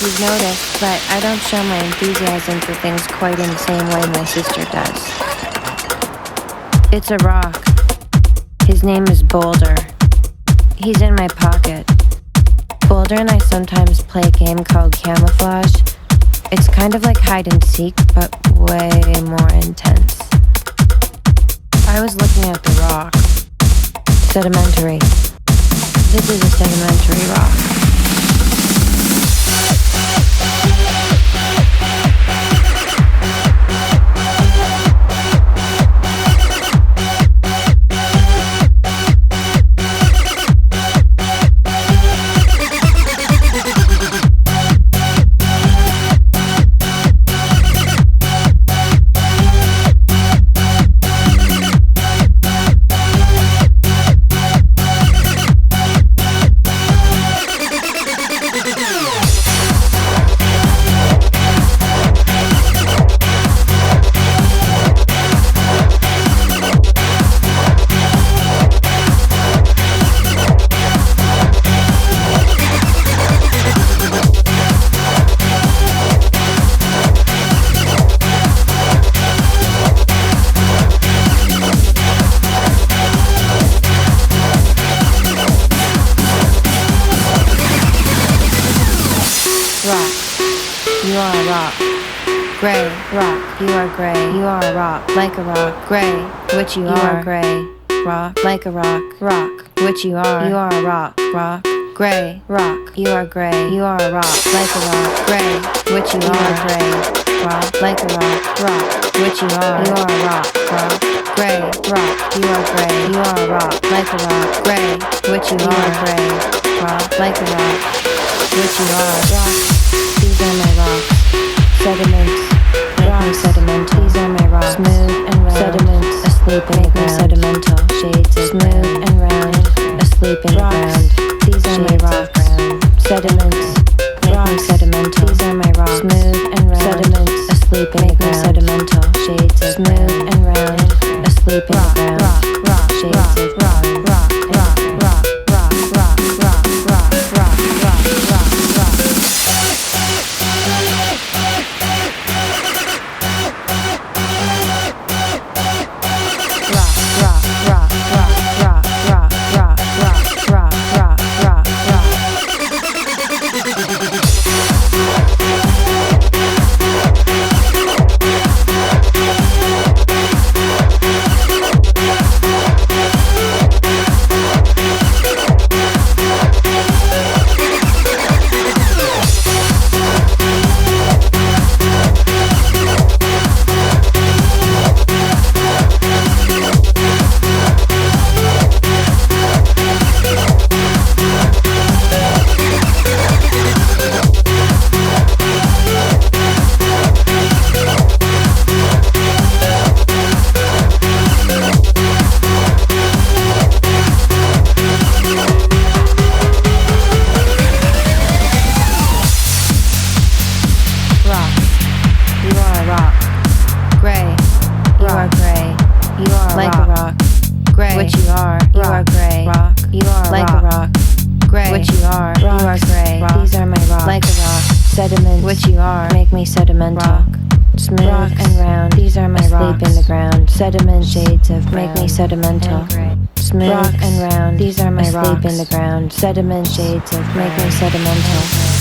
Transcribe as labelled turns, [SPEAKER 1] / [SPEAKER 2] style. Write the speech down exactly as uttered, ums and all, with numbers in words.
[SPEAKER 1] you've noticed, but I don't show my enthusiasm for things quite in the same way my sister does. It's a rock. His name is Boulder. He's in my pocket. Boulder and I sometimes play a game called Camouflage. It's kind of like hide and seek, but way more intense. I was looking at the rock. Sedimentary. This is a sedimentary rock. Gray, rock, you are gray, you are a rock, like a rock, gray, which you, you are, gray, rock, like a rock, rock, which you are, you are a rock, rock, gray, rock, you are gray, you are a rock, like a rock, gray, which you, you are, gray, rock, like a rock, rock, which you are, you are a rock, rock, gray, rock, you are gray, you are a rock, like a rock, gray, which you, you are, gray, rock, like a rock, which you are, rock, these are my rocks, sediments. Rocks, sedimental, these are my rocks, smooth and round, sediments, asleep in the ground, sedimental, shades of smooth and round, asleep in the ground, these are my rocks, sediments, rocks, sedimental, these are my rocks, smooth and round, sediments, asleep in the ground, sedimental, shades of smooth and round, asleep in the ground, rock, rock, shades of rock, rock, rock, rock, rock, rock, rock, rock, rock, rock, rock, rock. Sediment shades of make me sedimental, smooth and round. These are my rocks. Asleep in the ground. Sediment shades of make me sedimental.